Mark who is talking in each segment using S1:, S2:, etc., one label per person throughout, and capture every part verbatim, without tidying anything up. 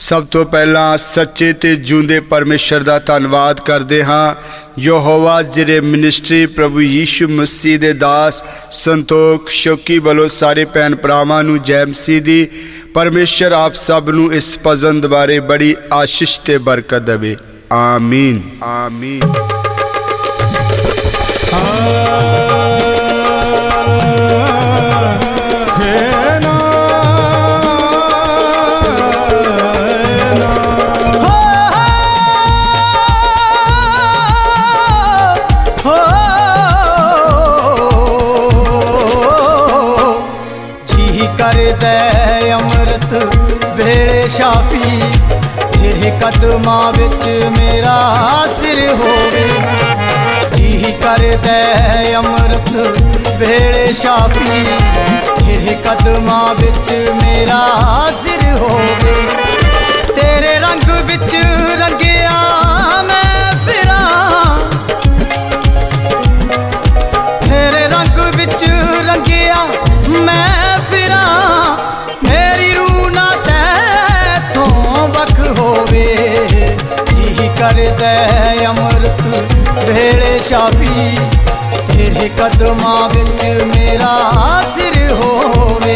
S1: सब तो पहला सच्चे ते जूंदे परमेश्वर दा धन्नवाद करते हाँ, यहोवा जिहड़े मिनिस्ट्री प्रभु यीशु मसीह दे दास संतोख शौकी वालों सारे भैन भरावां नूं जय मसीह दी। परमेश्वर आप सब नूं इस भजन बारे बड़ी आशीष ते बरकत देवे। आमीन आमीन।
S2: अमृत वेले शाफी तेरे कदमां विच मेरा सिर होवे। जी कर दे अमृत वेले शाफी तेरे कदमां विच मेरा सिर होवे। तेरे रंग विच रंगिया मैं फिरां, तेरे रंग विच रंगिया मैं फिरां। मेरी रूह ना तैथों वख होवे। जी कर दे अमृत वेले शाफी तेरे कदमां विच मेरा सिर होवे।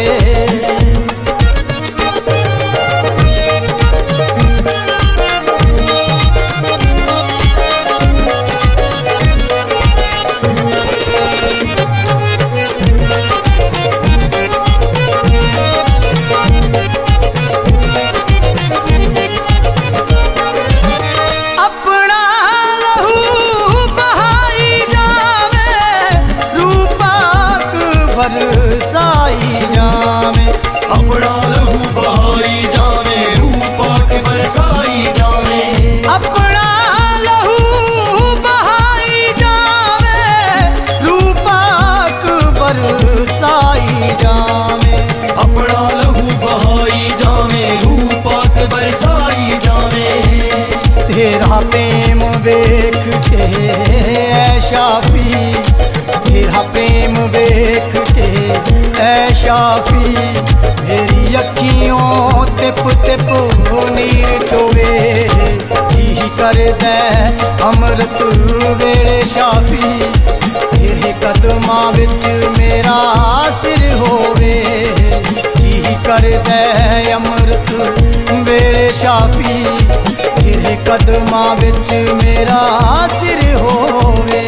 S2: बरसाई जावे
S3: अपना लहू बहाई जावे, रूपाक बरसाई जावे।
S2: अपना लहू बहाई जावे, रूपाक बरसाई जावे।
S3: अपना लहू बहाई जावे, रूपाक बरसाई जावे।
S2: तेरा प्रेम वेख के ऐ शाफी, तेरा प्रेम वेख के ऐ शाफी मेरी अखियों तिप तिप नीर चोवे। जी कर दे अमृत वेले शाफी तेरे कदमां विच मेरा सिर होवे। जी कर दे अमृत वेले शाफी तेरे कदमां विच मेरा सिर होवे।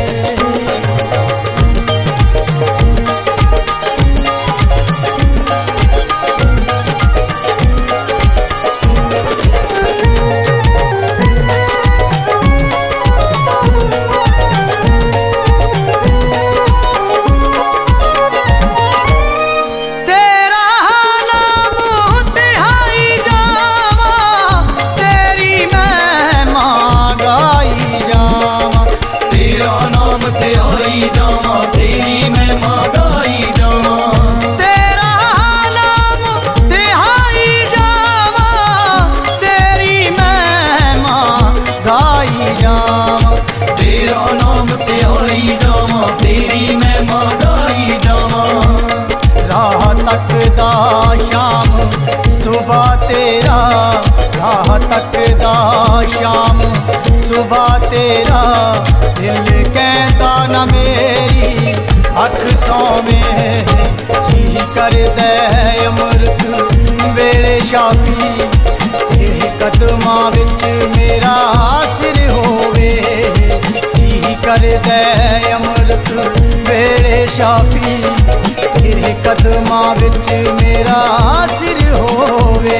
S2: तकदा शाम सुबह तेरा, राह तकदा शाम सुबह तेरा। दिल कहता न मेरी अख सोवे। जी कर दे अमृत वेले शाफी तेरे कदमां विच मेरा सिर होवे। जी कर दे अमृत वेले शाफी तेरे कदमां विच मेरा सिर होवे।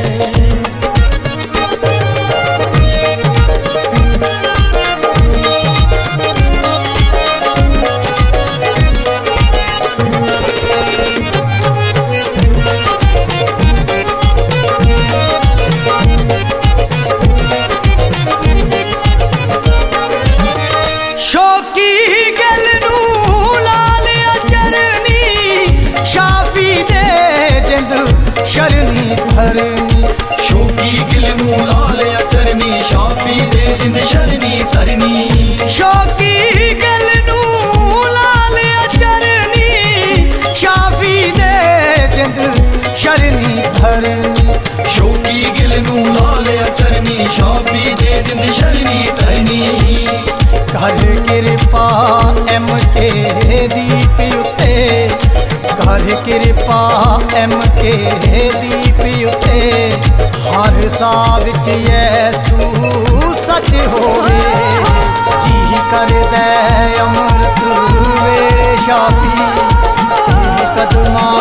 S2: शौकी गल नूं लाल चरनी शाफी दे जिंद शरनी धरनी।
S3: शौकी गिल नूं लाल चरनी शाफी दे जिंद शरनी धरनी।
S2: शौकी गल नूं लाल चरनी शाफी दे जिंद शरनी धरनी।
S3: शौकी गिल ਨੂੰ ਲਾ ਲਿਆ ਚਰਨੀ ਸ਼ਾਫੀ ਦੇ ਜਿੰਦ ਸ਼ਰਨੀ ਤਰਨੀ
S2: ਕਰ ਕਿਰਪਾ ਐਮ ਕੇ ਦੀਪ ਉੱਤੇ ਕਰ ਕਿਰਪਾ ਐਮ ਕੇ ਦੀਪ ਉੱਤੇ ਹਰ ਸਾਹ ਵਿੱਚ ਯਿਸੂ ਸੱਚ ਹੋਵੇ ਜੀ ਕਰਦਾ ਅੰਮ੍ਰਿਤ ਵੇਲੇ ਸ਼ਾਫੀ ਤੇਰੇ ਕਦਮਾਂ